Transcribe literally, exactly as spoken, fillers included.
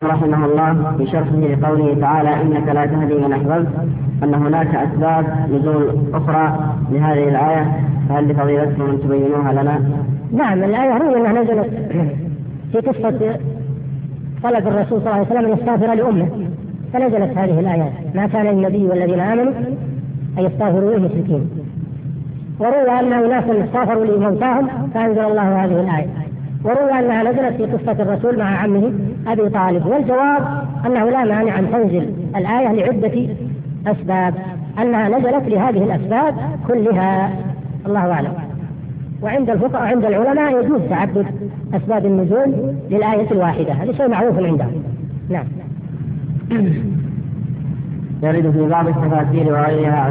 رحمه الله في شرحه لقوله تعالى إنك لا تهدي من أحببت أن هناك أسباب نزول أخرى لهذه الآية، فهل لفضيلتكم أن تبينوها لنا؟ نعم، الآية روي أنها نزلت في قصة طلب الرسول صلى الله عليه وسلم أن يستغفر لأمه، فنزلت هذه الآيات: ما كان للنبي والذين آمنوا أن يستغفروا للمشركين. وروى أن أناسا استغفروا لموتاهم فأنزل الله هذه الآية. وروى أنها نزلت في قصة الرسول مع عمه أبي طالب. والجواب أنه لا مانع أن تنزل الآية لعدة أسباب، أنها نزلت لهذه الأسباب كلها، الله أعلم. وعند الفقهاء عند العلماء يجوز تعدد أسباب النزول للآية الواحدة، هذا شيء معروف عندهم. نعم. يرد في بعض التفاسير وغيرها